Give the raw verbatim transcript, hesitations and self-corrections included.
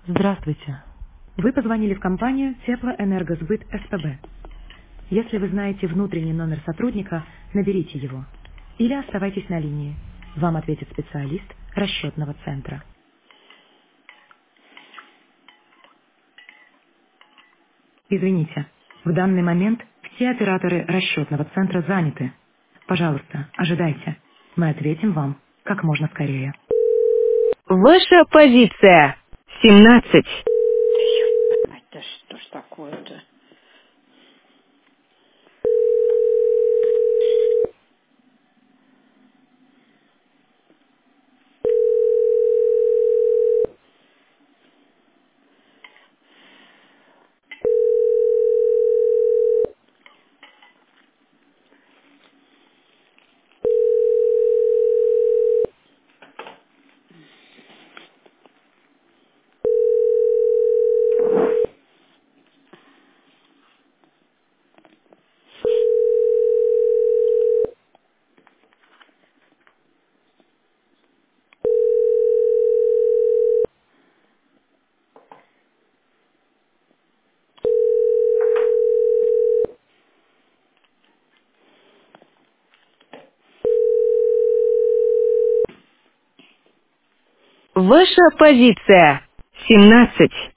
Здравствуйте. Вы позвонили в компанию Теплоэнергосбыт СПБ. Если вы знаете внутренний номер сотрудника, наберите его. Или оставайтесь на линии. Вам ответит специалист расчетного центра. Извините, в данный момент все операторы расчетного центра заняты. Пожалуйста, ожидайте. Мы ответим вам как можно скорее. Ваша позиция семнадцать. Это что ж такое-то? Ваша позиция семнадцать.